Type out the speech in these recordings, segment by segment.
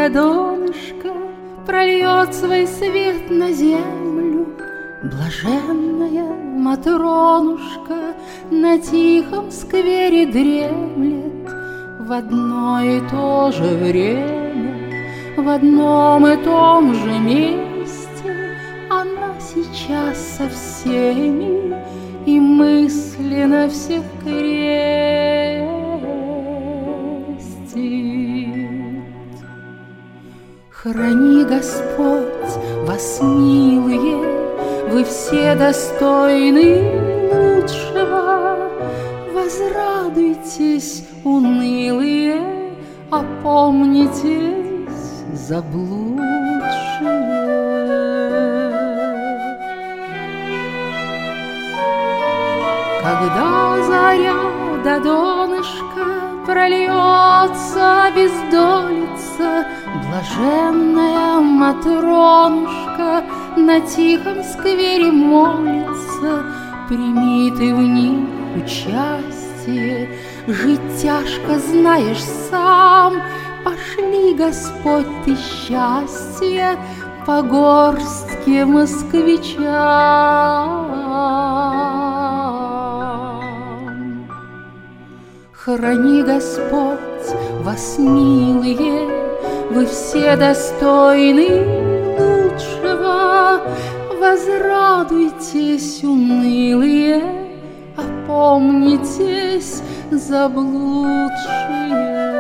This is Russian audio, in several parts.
до донышка прольет свой свет на землю. Блаженная Матронушка на тихом сквере дремлет. В одно и то же время, в одном и том же месте она сейчас со всеми и мысленно всех крестит. Храни Господь вас, милые, вы все достойны лучшего. Возрадуйтесь, унылые, опомнитесь, заблудшие. Когда заря до донышка прольется бездолица, блаженная Матронушка на тихом сквере молится. Прими ты в них участие, жить тяжко знаешь сам. Пошли, Господь, ты счастье по горстке москвичам. Храни Господь вас, милые, вы все достойны лучшего. Возрадуйтесь, унылые, опомнитесь, заблудшие.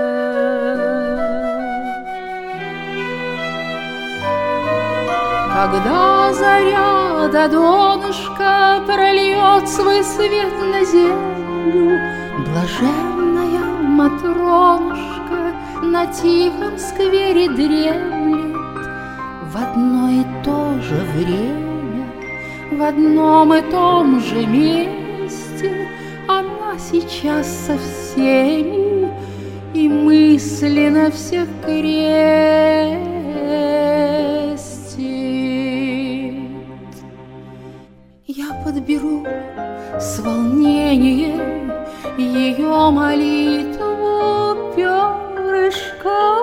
Когда заря до донышка прольет свой свет на землю, блаженная Матронушка на тихом сквере дремлет. В одно и то же время, в одном и том же месте она сейчас со всеми и мысленно всех крестит. Я подберу с волнением ее молитву перышко.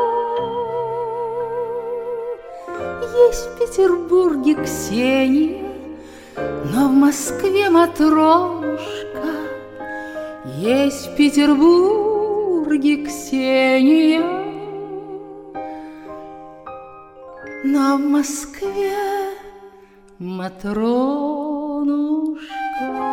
Есть в Петербурге Ксения, но в Москве Матронушка. Есть в Петербурге Ксения, но в Москве Матронушка.